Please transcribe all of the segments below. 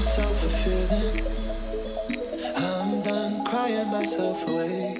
self-fulfilling. I'm done crying myself away.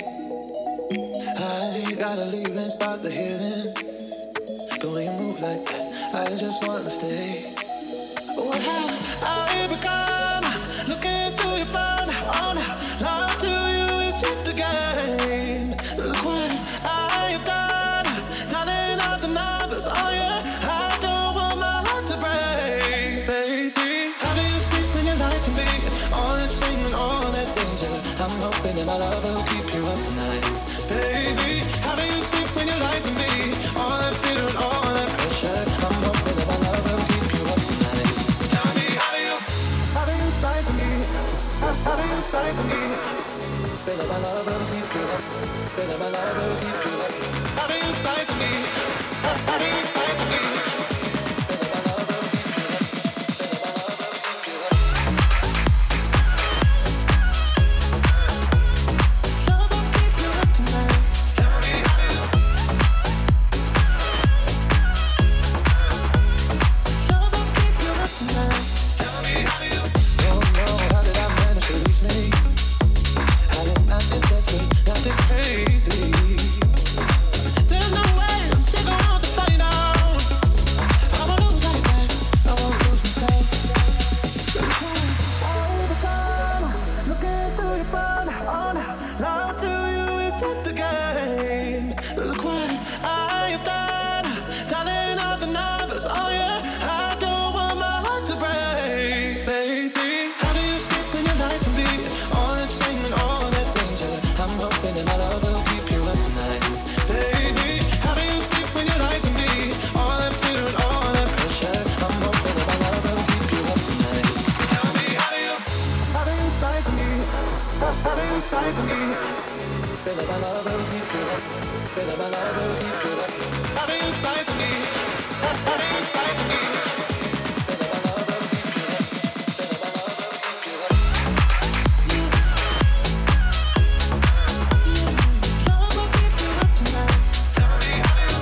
I gotta leave and start the healing. Don't you move like that, I just wanna stay. What have I become? Looking through your phone, oh no, love to you is just a game. Look what I have done, dialing up the numbers, oh yeah, I don't want my heart to break. Baby, how do you sleep when you lie to me? All that singing, all that danger, I'm hoping that my love will keep you up tonight. Baby, how do you sleep when you lie to me? All that fear and all that pressure, I'm hoping that my love will keep you up tonight. Tell me, how do you fight for me? How do you fight for me? Feel that my love will keep you up. Feel that my love will keep you up. How do you fight for me? How do you fight for me? Feel that my love will keep you up. Feel that my love will keep you up. Love will keep you up tonight. Tell me, how do you? Love will keep you up tonight. Tell me, how do you? Don't know how did I manage to reach me? I am not this desperate, not this crazy. There's no way I'm still going to find out. I won't lose like that, I won't lose myself. Looking through your phone, oh no, love to you is just a game. Look what I have done, dialing up the numbers, oh yeah, I don't want my heart to break. Baby, how do you sleep when you lie to me? All that singing, all that danger, I'm hoping that my love will keep you up tonight. Baby, how do you sleep when you lie to me? All that fear and all that pressure, I'm hoping that my love will keep you up tonight. Tell me, how do you fight for me? How do you fight for me? Feel that my love will keep you up. Feel that my love will keep you up. How do you fight for me? How do you fight for me? Feel that my love will keep you up. Feel that my love will keep you up. Love will keep you up tonight. Tell me, how do you?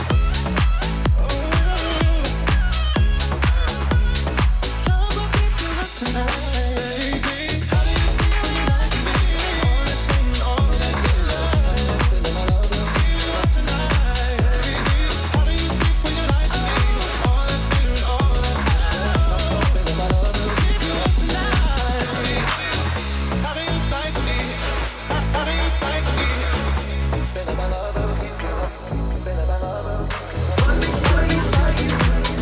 Love will keep you up tonight. Baby, how do you sleep when you lie to me? All that singing, all that danger, I'm hoping that my love will keep you up tonight. Baby, how do you sleep when you lie to me? All that fear and all that pressure, I'm hoping that my love will keep you up tonight. How do you fight to me? How do you fight to me? Feel that my love will keep you up. Feel that my love will keep you up. How do you fight to me?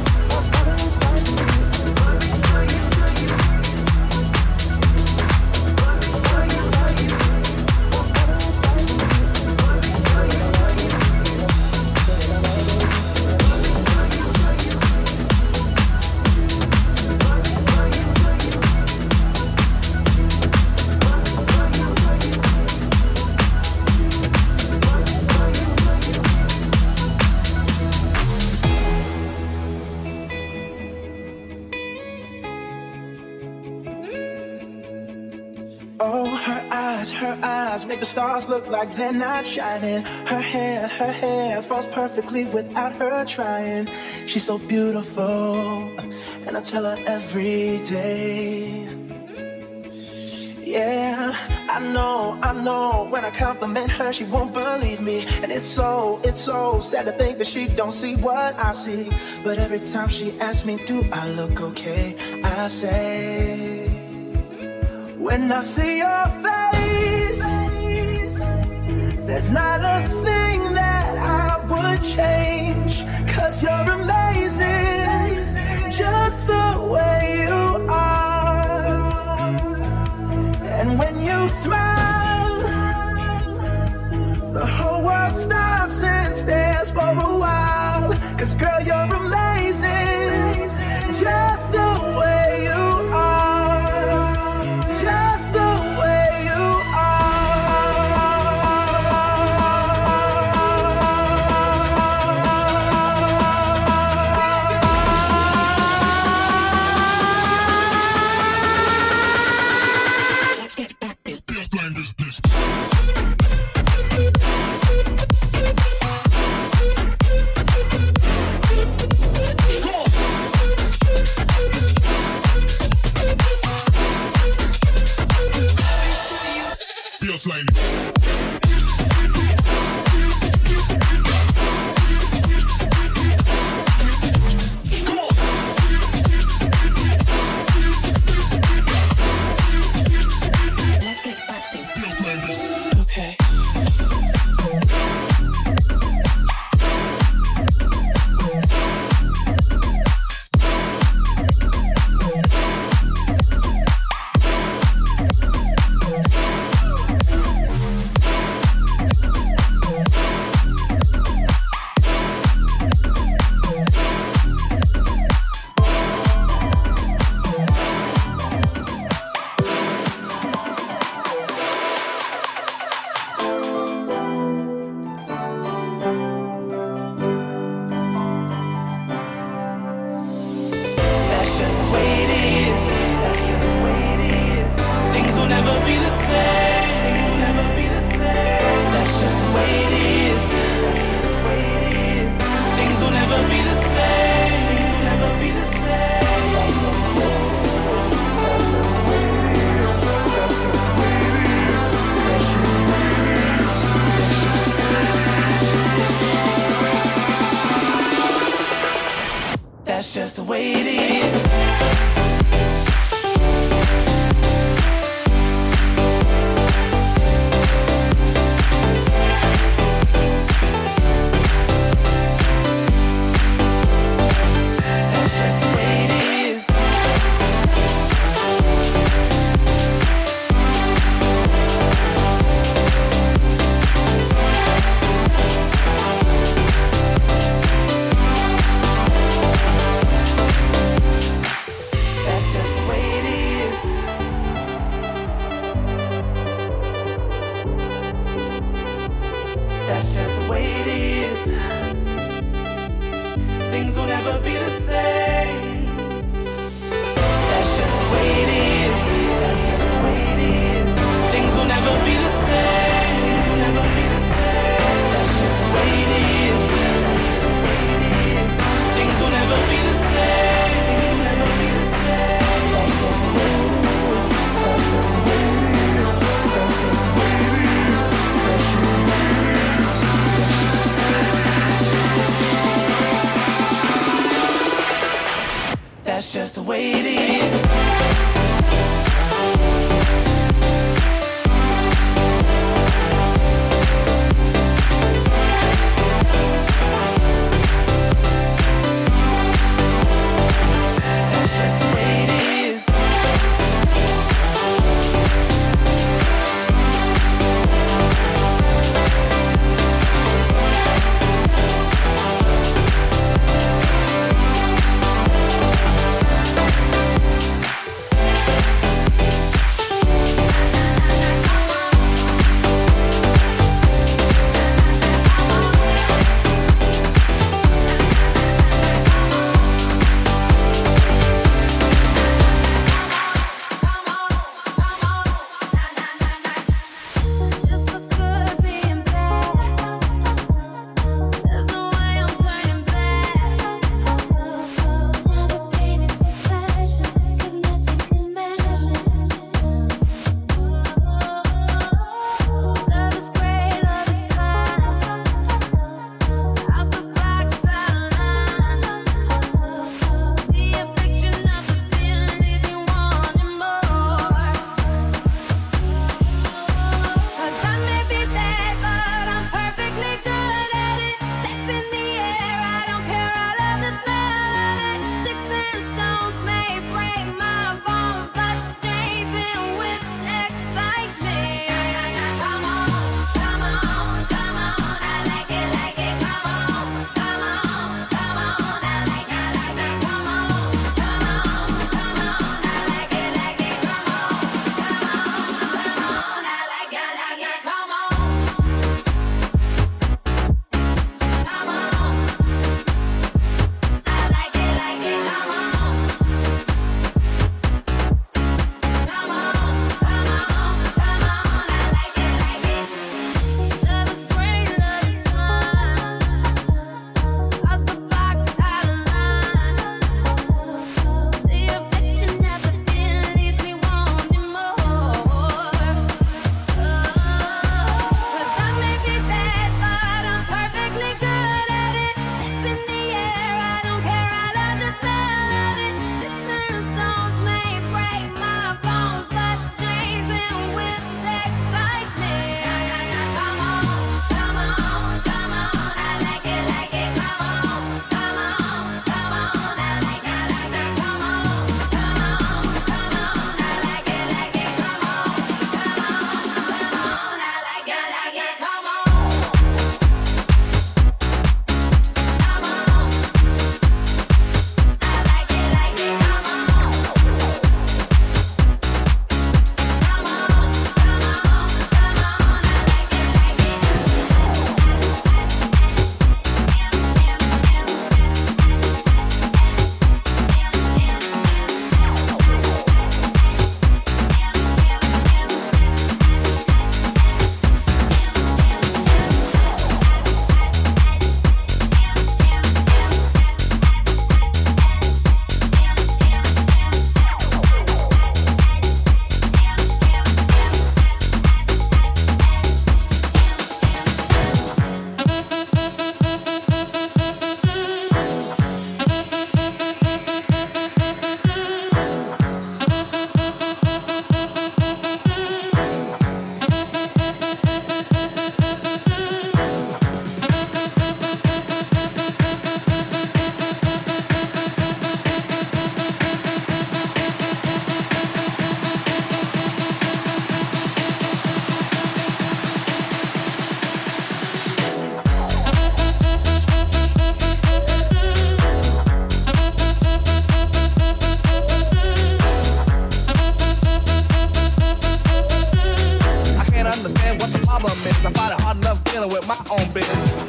Oh, her eyes make the stars look like they're not shining. Her hair falls perfectly without her trying. She's so beautiful, and I tell her every day. Yeah, I know, when I compliment her, she won't believe me. And it's so sad to think that she don't see what I see. But every time she asks me, do I look okay? I say, when I see your face, there's not a thing that I would change. 'Cause you're amazing, just the way you are. And when you smile, the whole world stops and stares for a while. 'Cause girl, you're amazing, just the way you are. Just the way you are. my own business.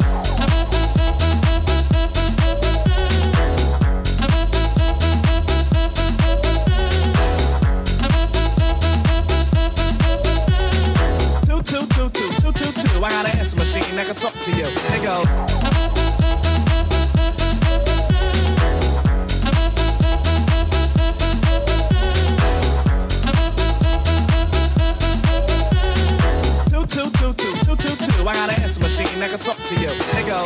I got an answer machine that can talk to you. They go. 222. I got an answer machine that can talk to you. They go.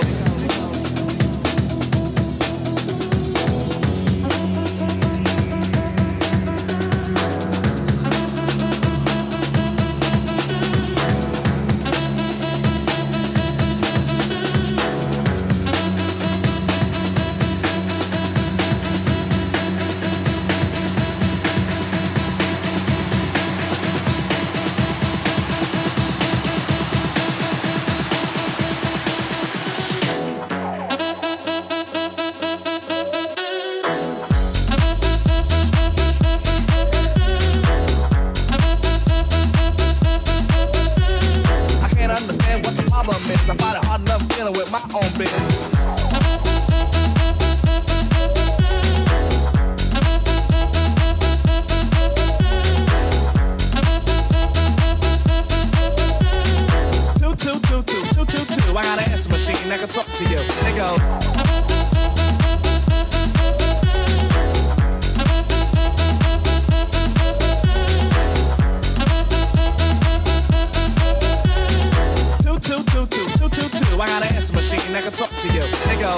I find it hard enough dealing with my own business. I got an answer machine that can talk to you. They go. 222. I got an answer machine that can talk to you. They go.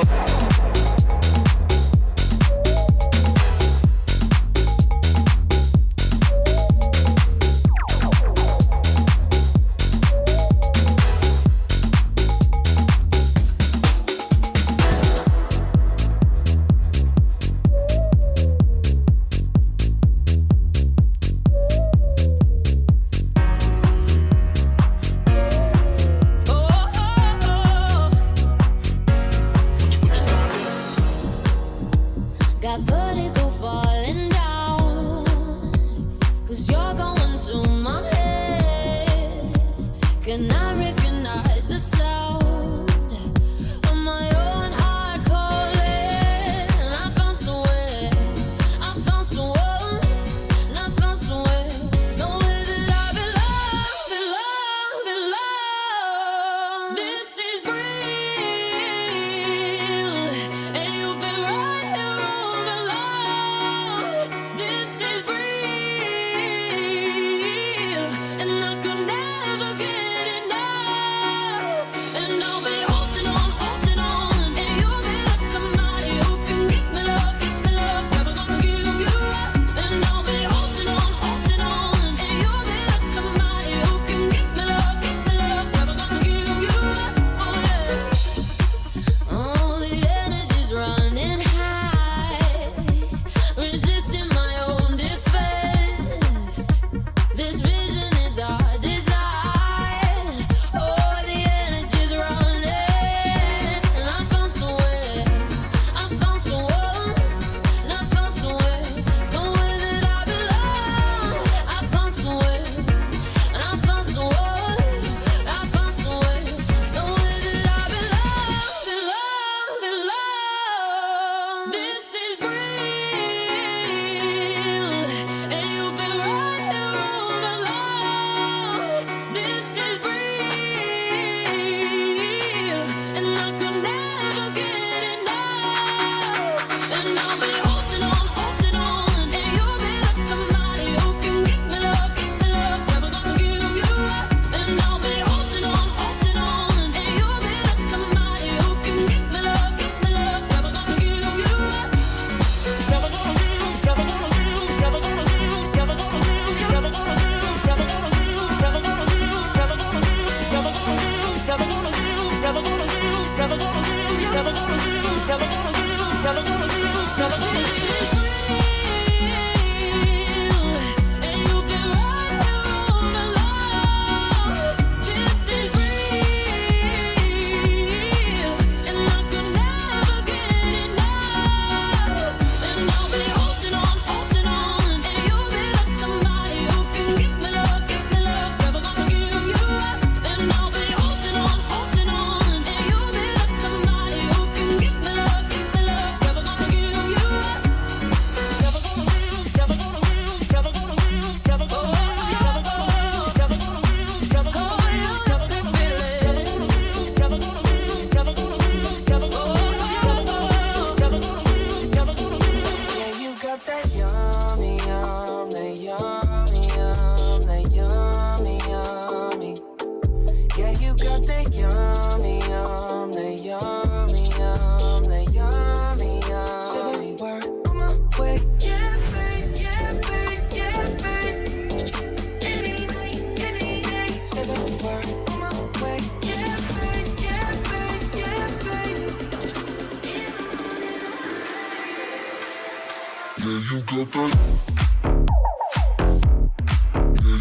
And I could never get enough.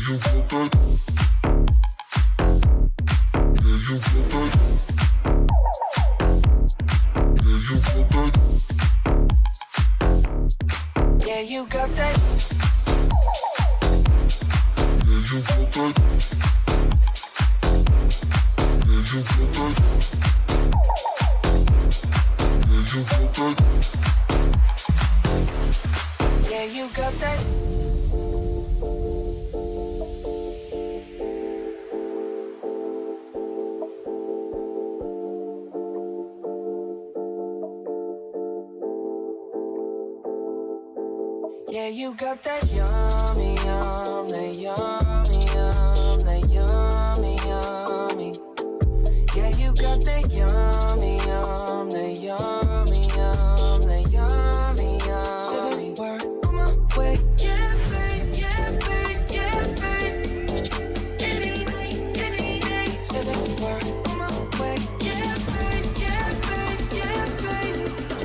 Yeah, you got that yummy, yum, that yummy, yum, that yummy, yummy. Yeah, you got that yummy, yum, that yummy, yum, that yummy, yum. Say the word on my way. Yeah, babe, yeah, babe, yeah, babe. Any night, any day. Say the word on my way. Yeah, babe, yeah, babe, yeah, babe.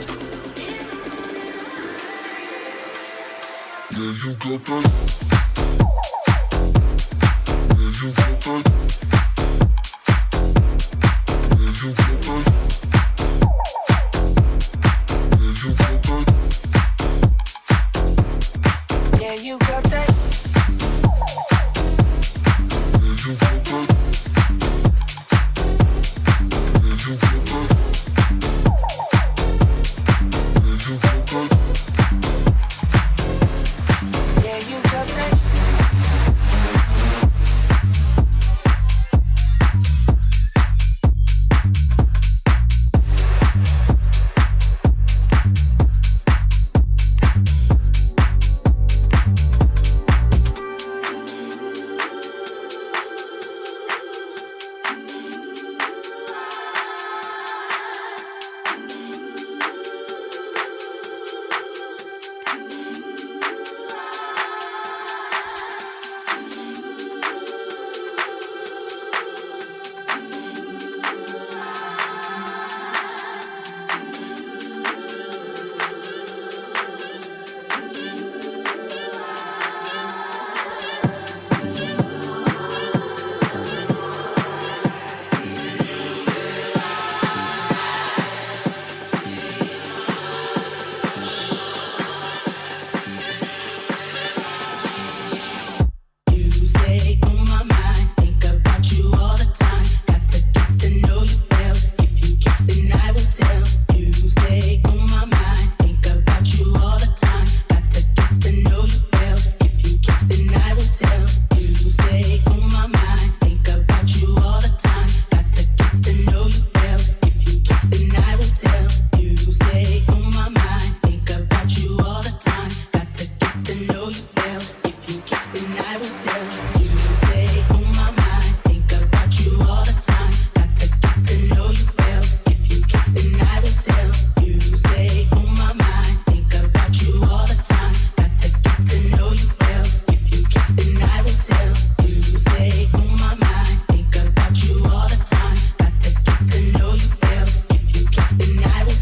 Yeah, you got that. Yeah, you got that. Yeah, you got that. Yeah, you got that. Yeah, you got that. Yeah, you got that. Yeah, you got that. Yeah, you got that. Yeah, you got that.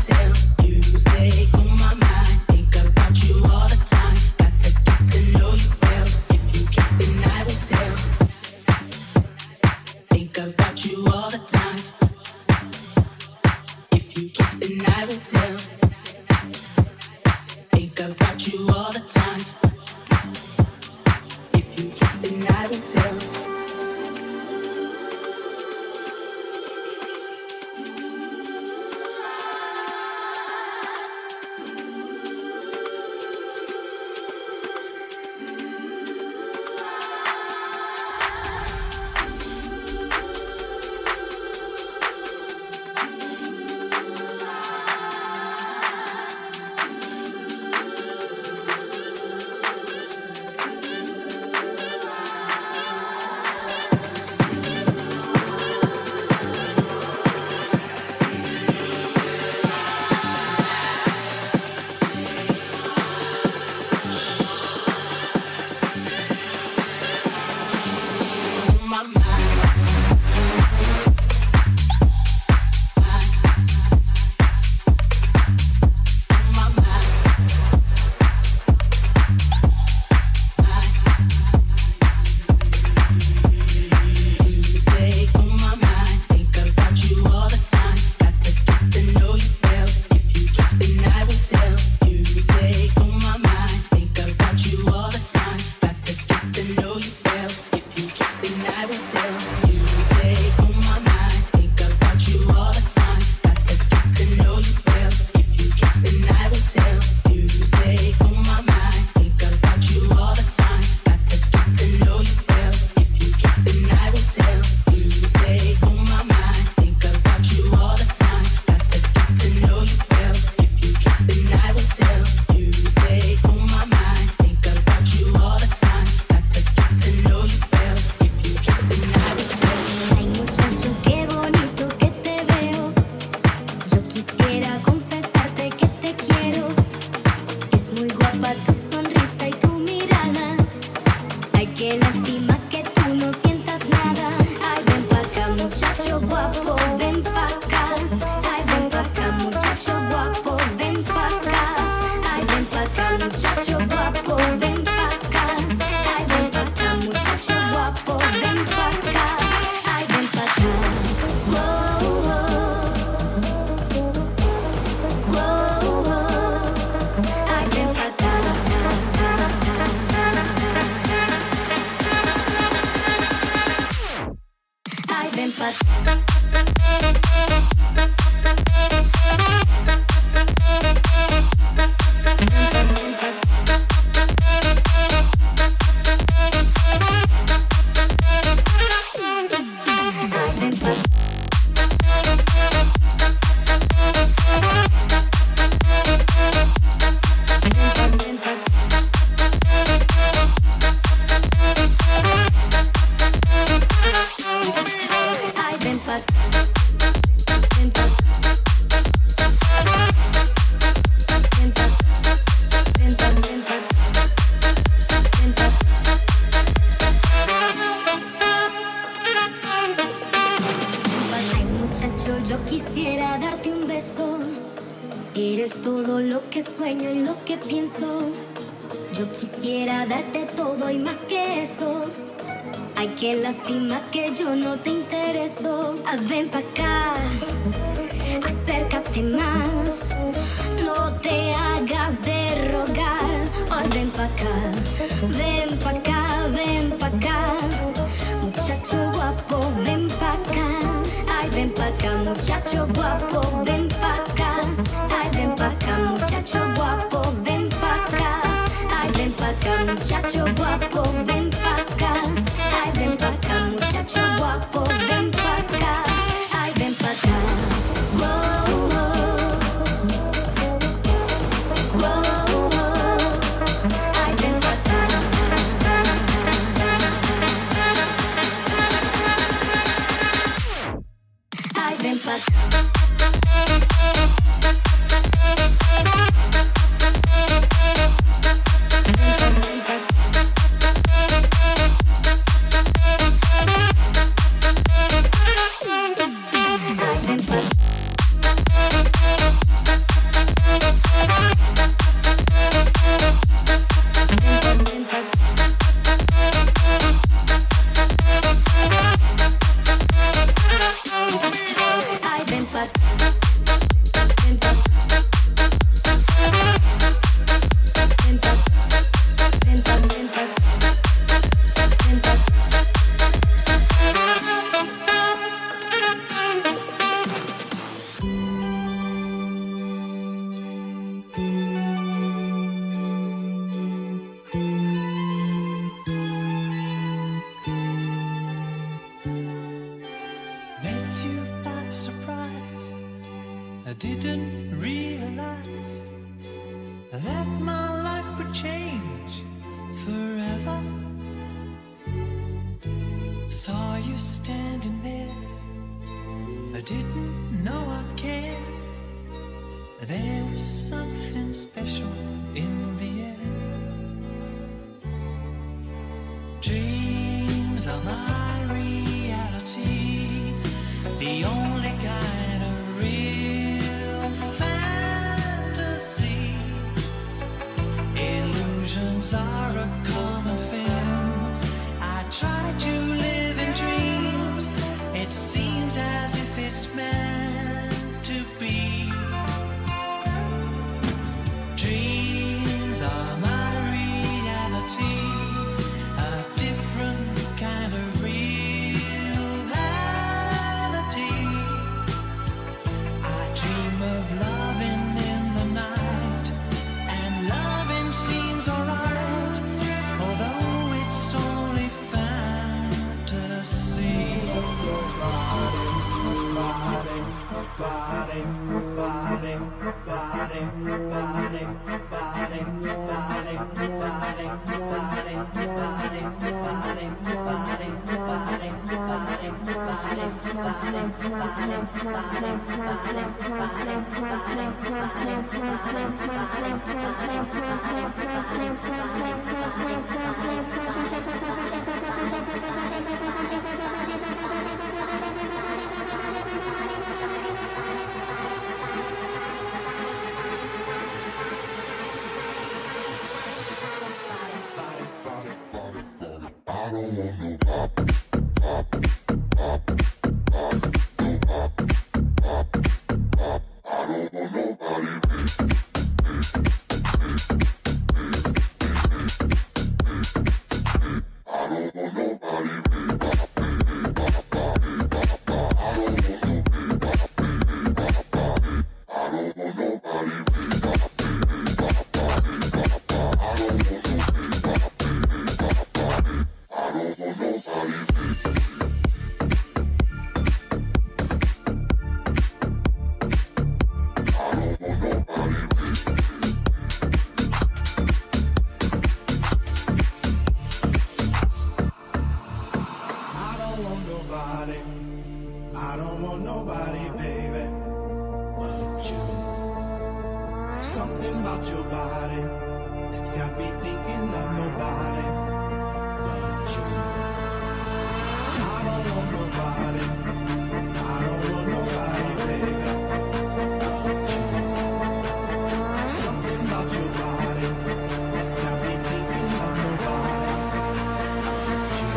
Know you about your body that's got me thinking of nobody but you. I don't want nobody, I don't want nobody, baby, but you. Something about your body that's got me thinking of nobody but you.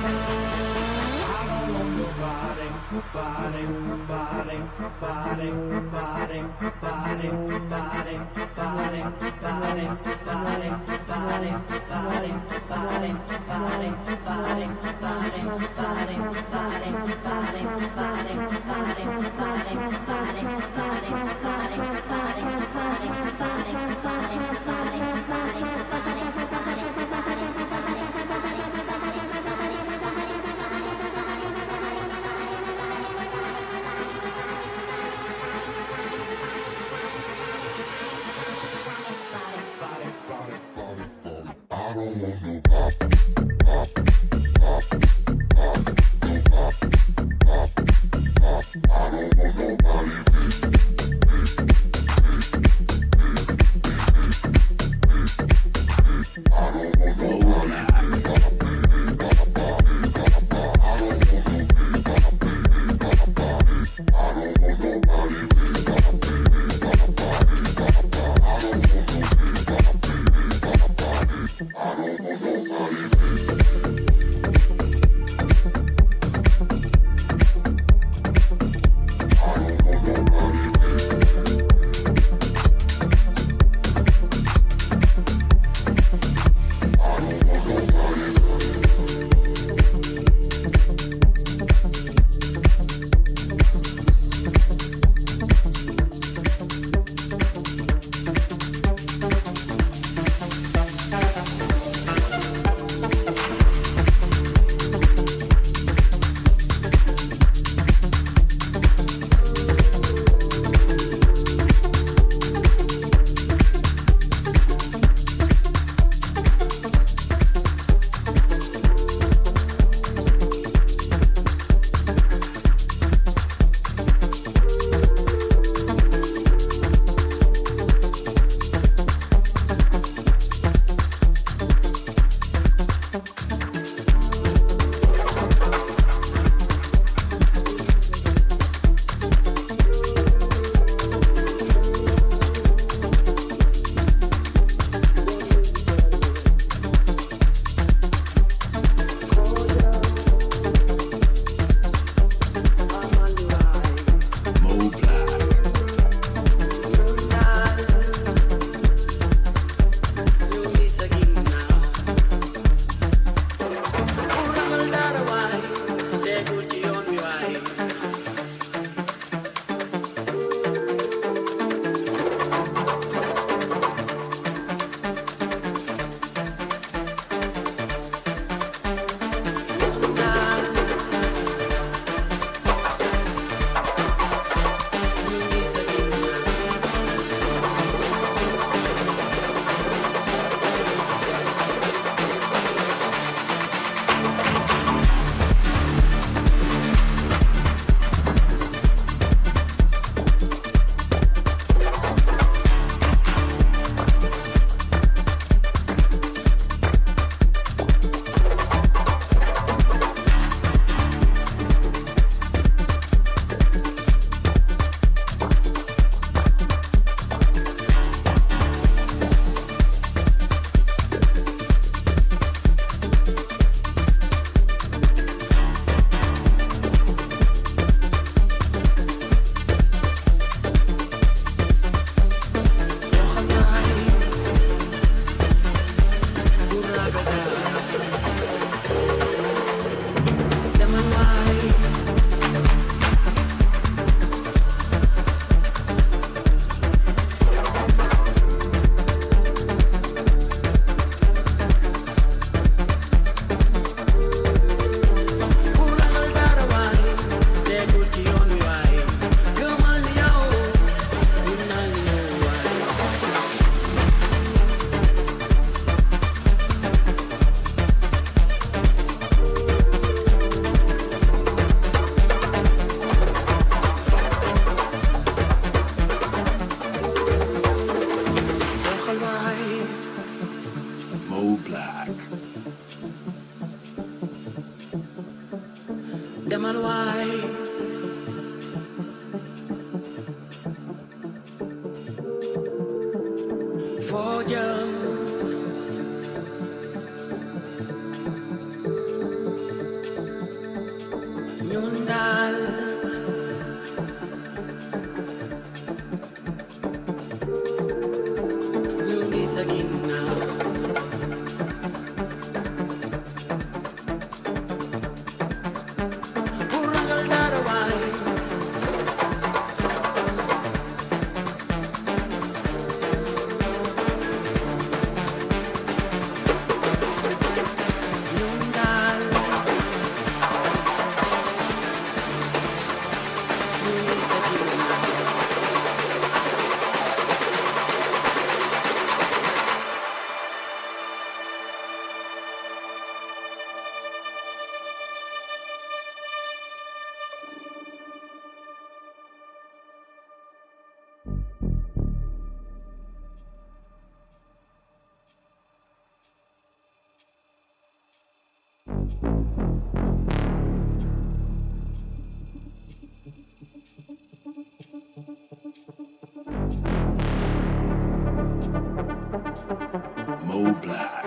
I don't want nobody, body, body, body, body, body, body, body, body, body, body, body, body, body, body, I don't want nobody. Them and why. For you. Nyundal. Nyundis again now. Mo Black.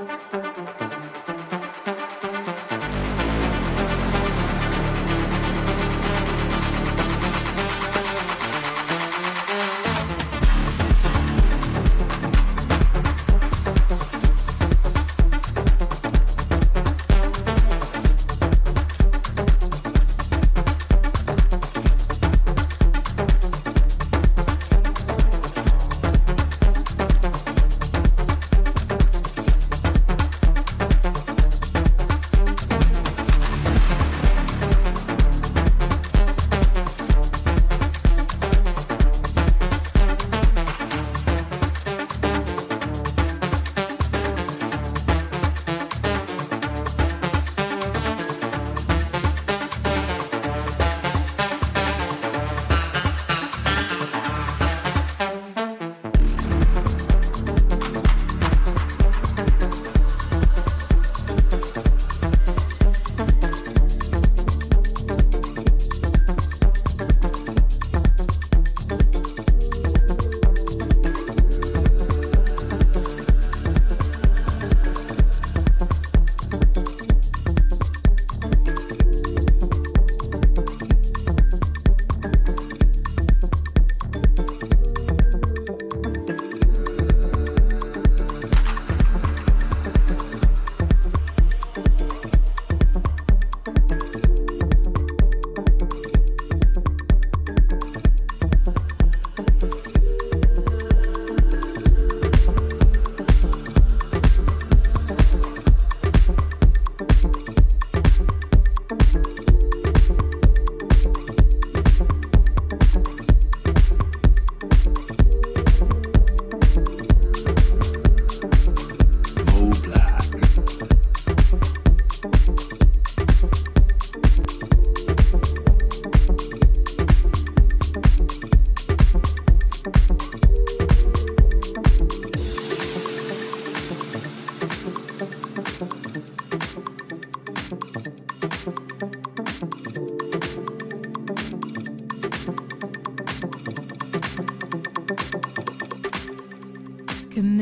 Can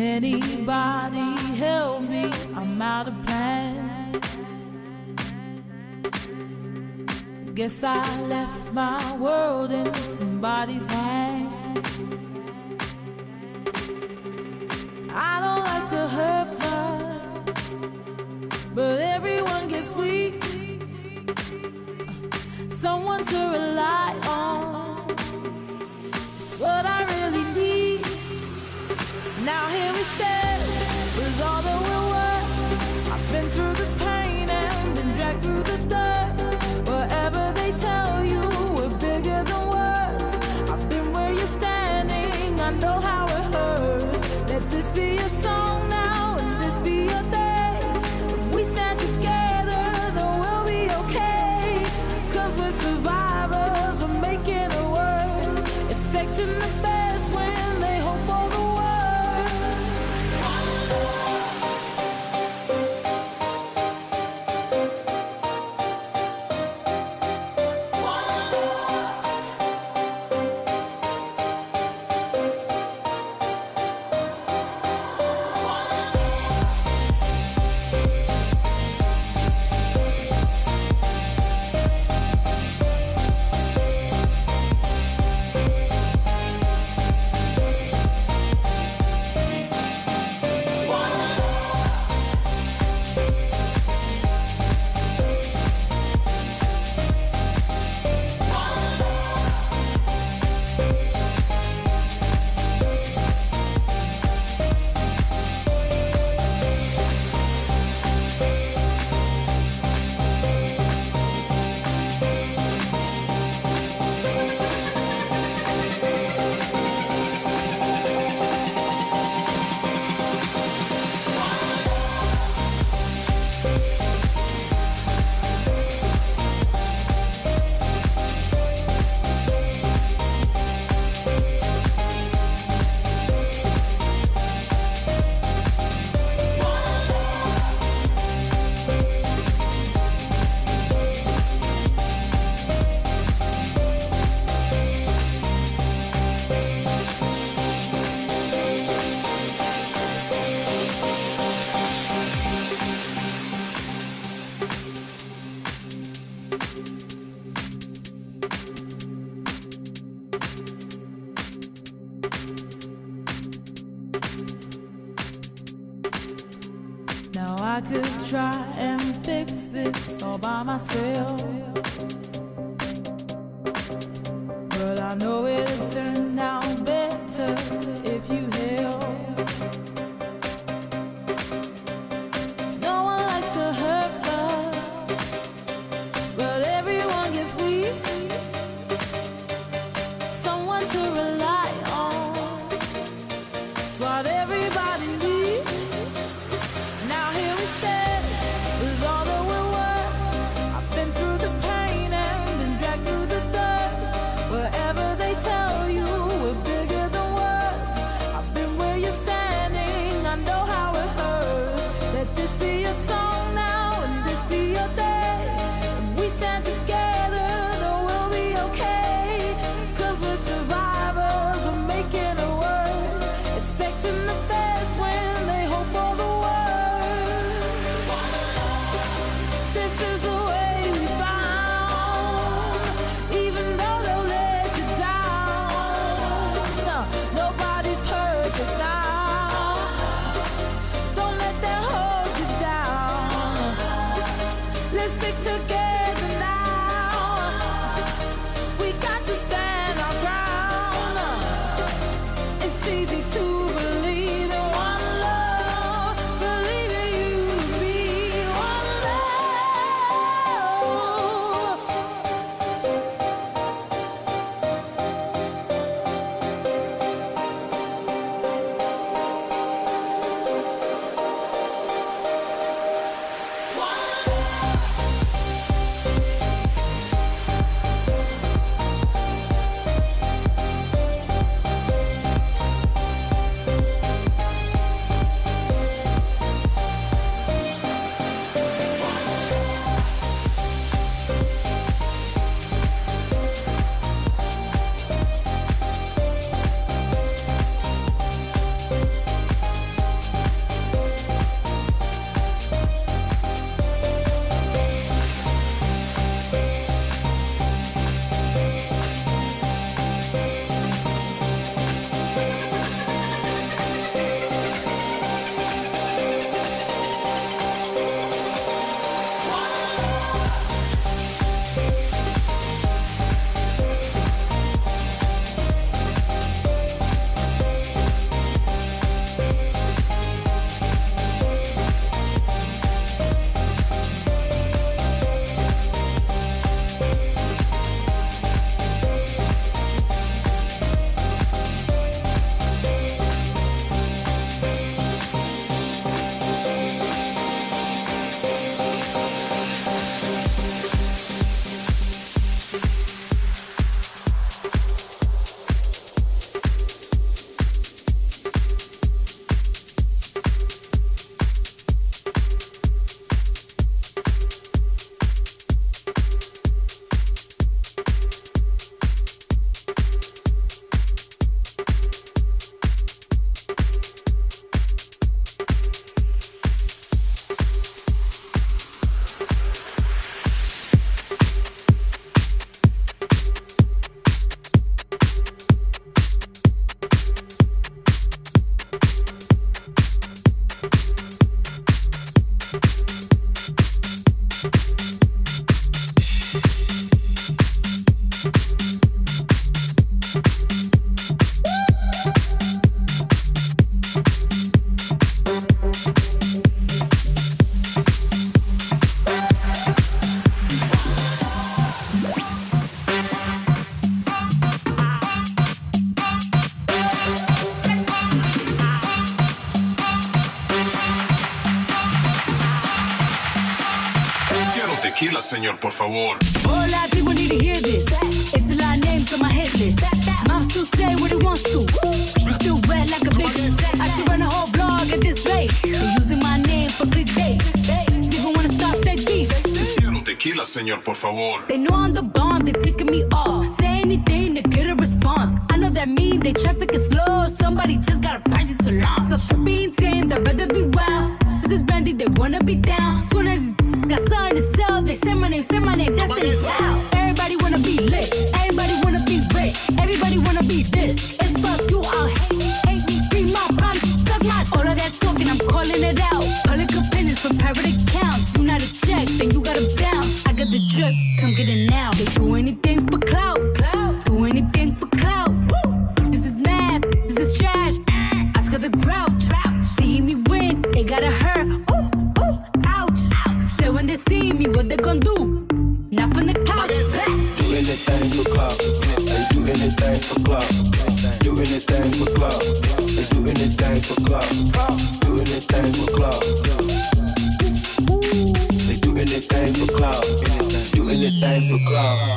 anybody help me? I'm out of plan. Guess I left my world in somebody's hands. I don't like to hurt much, but everyone gets weak. Someone to rely on, it's what I really need. Now here we stand, with all that we're worth. I've been through the pain and been dragged through the dirt. Whatever they tell you, we're bigger than words. I've been where you're standing, I know how it hurts. Let this be a song now, and this be your day. If we stand together, then we'll be okay. 'Cause we're survivors, we're making it work. Expecting the best when they hope for the worst. try and fix this all by myself, but I know it'll turn out better if you help. No one likes to hurt love, but everyone gets weak. Someone to rely on, it's what everybody needs. Now here we stand with all that we're worth. I've been through the pain and been dragged through the dirt. Wherever they tell you we're bigger than words, I've been where you're standing, I know how it hurts. Let this be your song now and this be your day. If we stand together, then we'll be okay. 'Cause we're survivors, we're making it work. Expecting the best when they hope for the worst. This is the way we found, even though they'll let you down. No, nobody's perfect now. Don't let them hold you down. Let's stick together now. We got to stand our ground. It's easy to believe in one love, believe in you to be one love. Tequila, señor, por favor. All our people need to hear this. It's a lot of names on my hit list. Mom still say what he wants to. Still wet like a big. I should run a whole blog at this rate. They're using my name for clickbait. Even wanna start fake beef. Quiero tequila, señor, por favor. They know I'm the bomb, they ticking me off. Say anything to get a response. I know that mean they traffic is slow. Somebody just gotta price it so long. So being tamed, I'd rather be wild. This is brandy, they wanna be down. Soon as got something to sell, they say my name, that's it, child. Everybody wanna be lit, everybody wanna be rich, everybody wanna be this. It's us, you all hate me, be my promise, suck my. All of that talking, I'm calling it out. Public opinions from private account. they see me, what they gon' do? Not from the couch, back. Do anything for club. They do anything for club. Do anything for club. They do anything for club. Do anything for club. They do anything for club. Do anything for club.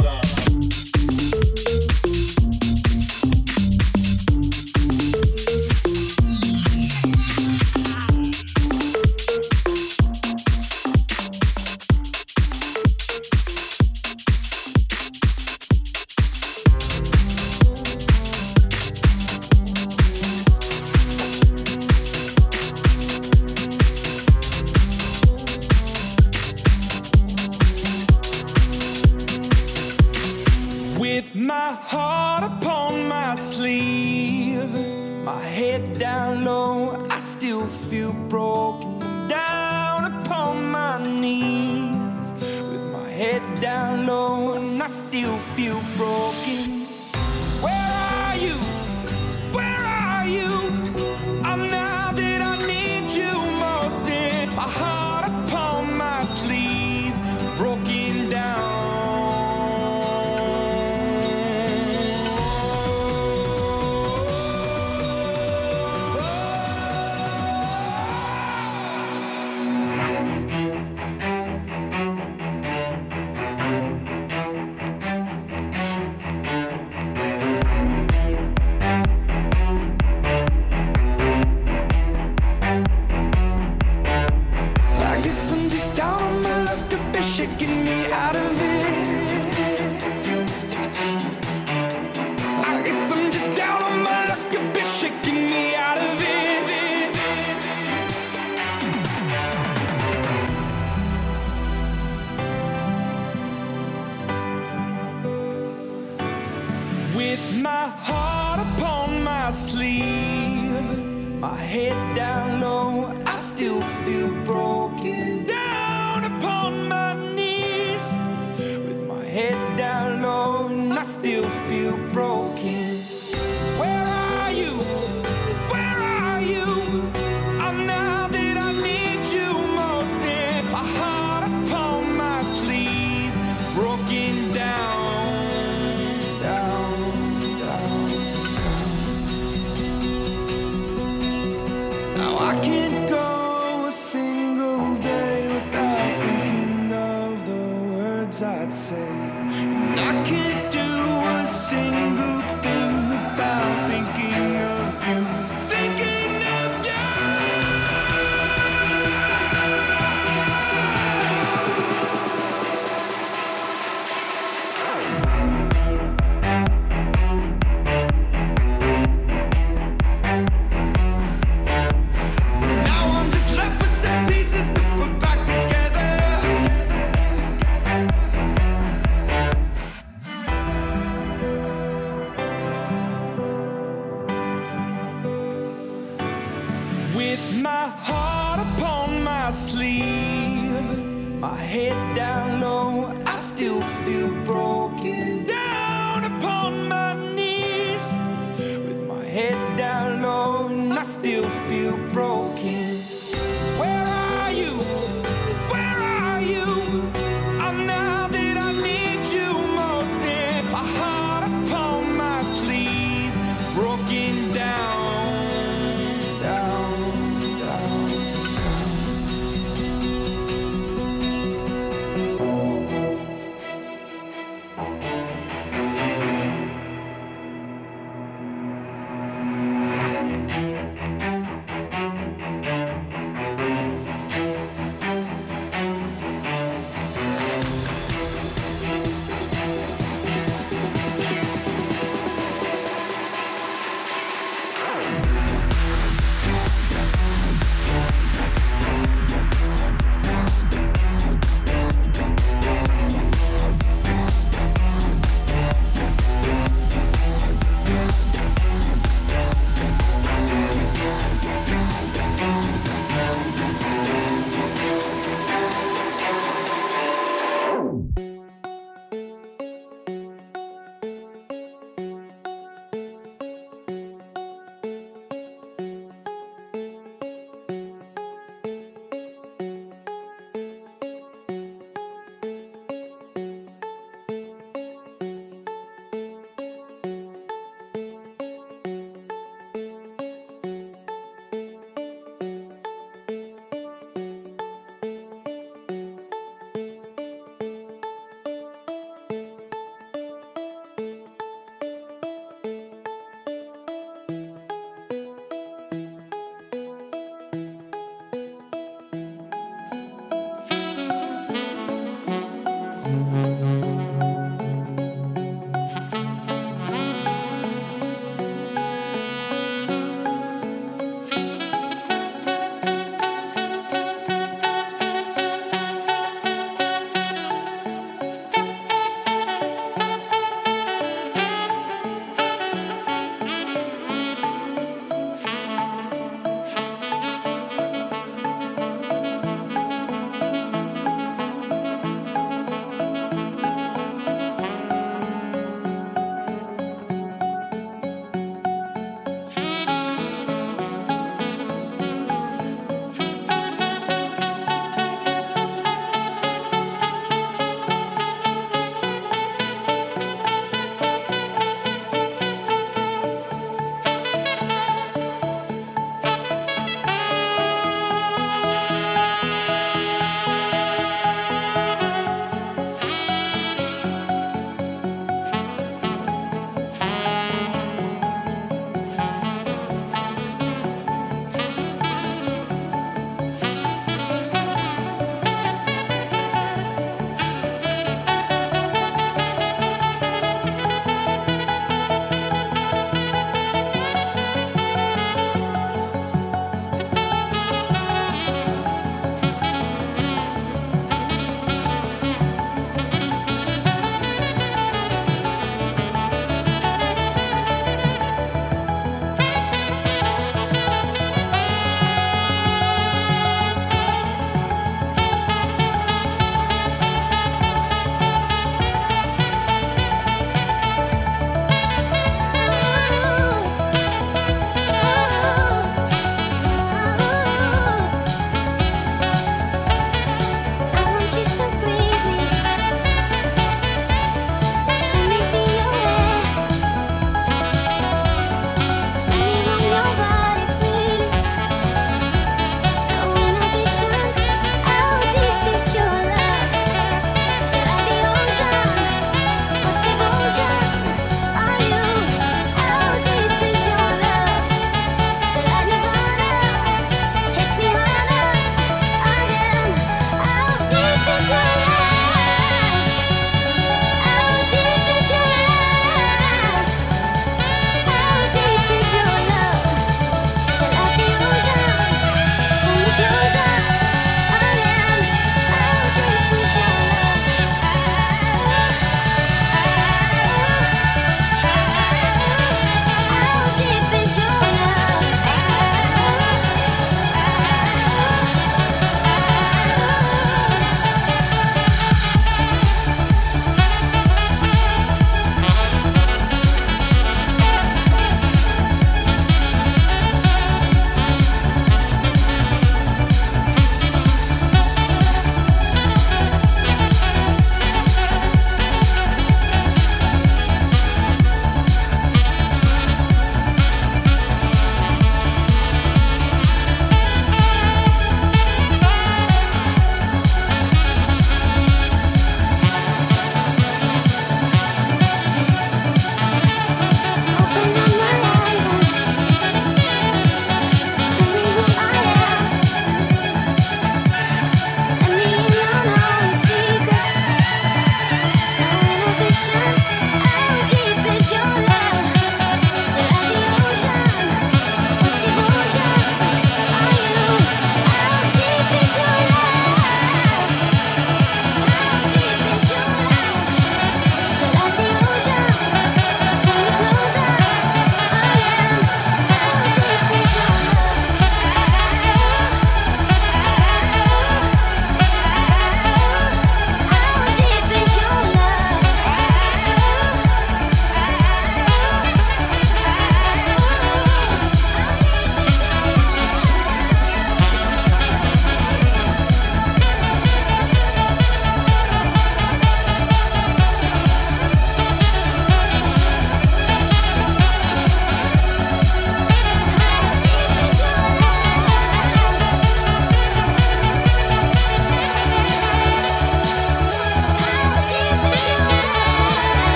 you.